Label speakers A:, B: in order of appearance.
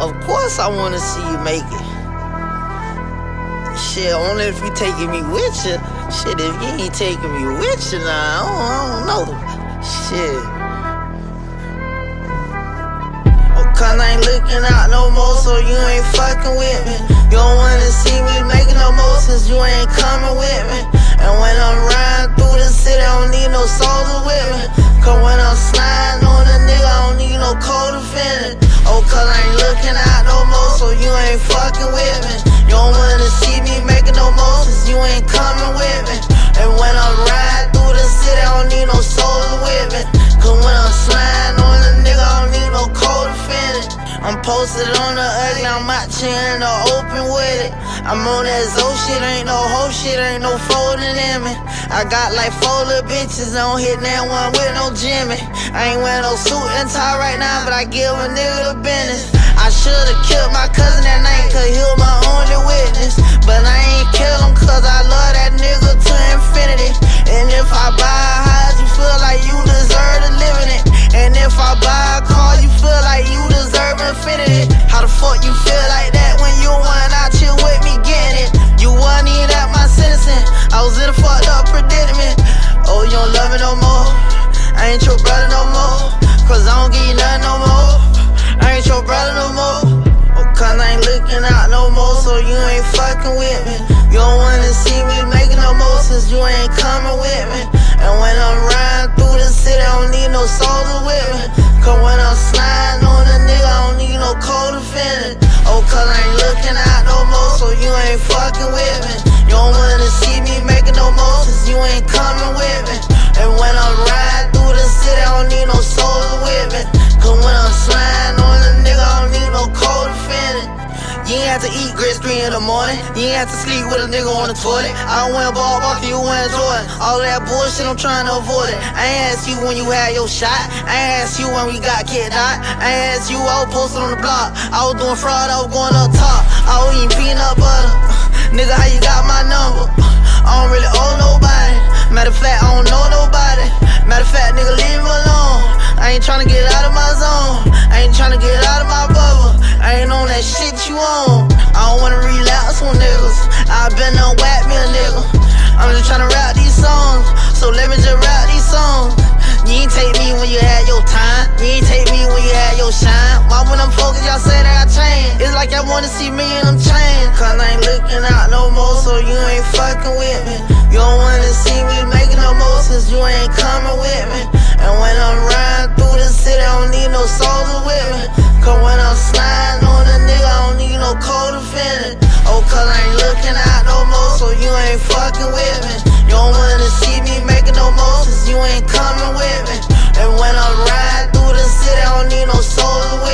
A: Of course I wanna see you make it. Shit, only if you taking me with you. Shit, if you ain't taking me with you, nah, I don't know. Shit. Oh, cause I ain't looking out no more, so you ain't fucking with me. You don't wanna see me making no more since you ain't coming with me. And when I'm riding through the city, I don't need no soldiers with me. Cause when I'm sliding on a nigga, I don't need no co-defendant. Oh, cause I ain't looking out no more, so you ain't fucking with me. You don't wanna see me making no more since you ain't coming with me. And when I'm riding through the city, I don't need no soldiers with me. Cause when I'm sliding on a nigga, I don't need no co-defendant. I'm posted on the ugly, I'm out here in the open with it. I'm on that Zoe shit, ain't no hoe shit, ain't no folding in me. I got like 4 little bitches, I don't hit that one with no Jimmy. I ain't wearing no suit and tie right now, but I give a nigga the business. I should've killed my cousin that night, cause he was my only witness. But I ain't kill him cause I love that nigga to infinity. And if I buy a house, you feel like you deserve to live in it. And if I buy a car, you feel like you deserve infinity. How the fuck you feel like that when you wasn't out here with me getting it? You wasn't even at my sentencing, I was in a fucked up predicament. Oh, you don't love me no more, I ain't your brother no more. Cause I don't give you nothing no more, I ain't your brother no more. Oh, cause I ain't looking out no more, so you ain't fucking with me. You don't wanna see me making no more since you ain't coming with me. And when I'm riding through the city, I don't need no soldiers with me. Cause when I'm sliding on a nigga, I don't need no co-defendant. Oh, cause I ain't looking out no more, so you ain't fucking with me. You don't wanna see me making no more since you ain't coming with me. And when I'm riding through the city, I don't need no soldiers with me. Cause when I'm sliding on a nigga, I don't need no co-defendant. You ain't have to eat grits 3 in the morning. You ain't have to sleep with a nigga on the toilet. I don't wear ball buckle, you wear Jordan. All of that bullshit, I'm trying to avoid it. I ain't asked you when you had your shot. I ain't asked you when we got kidnapped. I ain't asked you, I was posted on the block. I was doing fraud, I was going up top. I was eating peanut butter. Nigga, how you got my number? I don't really owe nobody. Matter of fact, I don't know nobody. Matter of fact, nigga, leave me alone. I ain't tryna get out of my zone. I ain't tryna get out of my bubble. I ain't on that shit you on. I don't wanna relapse on niggas. I been done whack me a nigga. I'm just tryna rap these songs, so let me just rap these songs. You ain't take me when you had your time. You ain't take me when you had your shine. Why when I'm focused, y'all say that I changed? It's like y'all wanna see me in them chains. Cause I ain't looking out no more, so you ain't fucking with me. You don't wanna see me making no more since you ain't coming with me. And when I'm riding through the city, I don't need no soldiers with me. Cause when I'm sliding on a nigga, I don't need no co-defendant. Oh, cause I ain't looking out no more, so you ain't fucking with me. You don't wanna see me making no more since you ain't coming with me. And when I'm riding through the city, I don't need no soldiers with me.